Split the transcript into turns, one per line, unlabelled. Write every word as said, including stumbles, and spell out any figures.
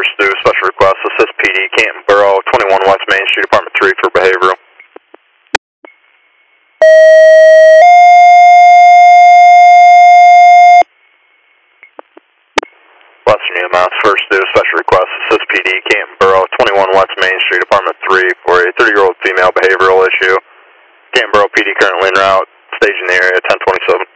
first through special request, assist P D, Canton Borough, twenty-one West Main Street, Apartment three for behavioral. Western E M S, first through special request, assist P D, Canton Borough, twenty-one West Main Street, Apartment three for a thirty-year-old female behavioral issue. Canton Borough P D currently en route, staging the area, ten twenty-seven.